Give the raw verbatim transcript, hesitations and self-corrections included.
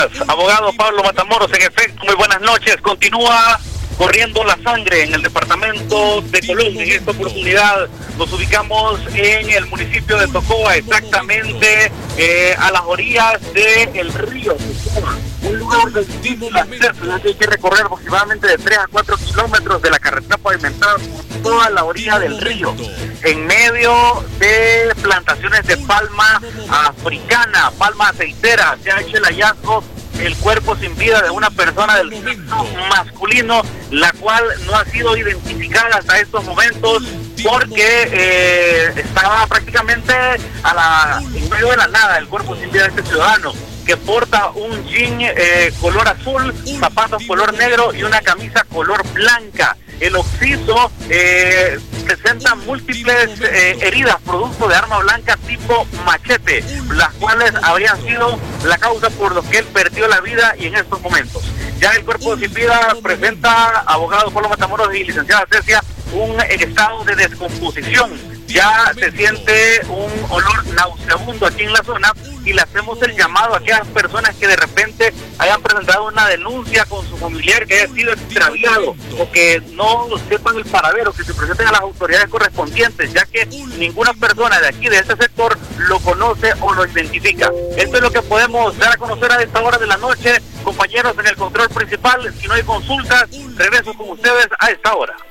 Abogado Pablo Matamoros, en efecto, muy buenas noches. Continúa corriendo la sangre en el departamento de Colón. En esta oportunidad nos ubicamos en el municipio de Tocoa, exactamente eh, a las orillas del río Tocoa. Un lugar de difícil acceso, ya que hay que recorrer aproximadamente de tres a cuatro kilómetros de la carretera pavimentada por toda la orilla del río, en medio de plantaciones de palma africana, palma aceitera. Se ha hecho el hallazgo el cuerpo sin vida de una persona del sexo masculino, la cual no ha sido identificada hasta estos momentos porque eh, estaba prácticamente a la, en medio de la nada el cuerpo sin vida de este ciudadano, que porta un jean eh, color azul, zapatos color negro y una camisa color blanca. El occiso eh, presenta múltiples eh, heridas producto de arma blanca tipo machete, las cuales habrían sido la causa por lo que él perdió la vida, y en estos momentos ya el cuerpo sin vida presenta, abogado Pablo Matamoros y licenciada Cecia, un estado de descomposición. Ya se siente un olor nauseabundo aquí en la zona, y le hacemos el llamado a aquellas personas que de repente hayan presentado una denuncia con su familiar que haya sido extraviado o que no sepan el paradero, que se presenten a las autoridades correspondientes, ya que ninguna persona de aquí, de este sector, lo conoce o lo identifica. Esto es lo que podemos dar a conocer a esta hora de la noche, compañeros en el control principal. Si no hay consultas, regreso con ustedes a esta hora.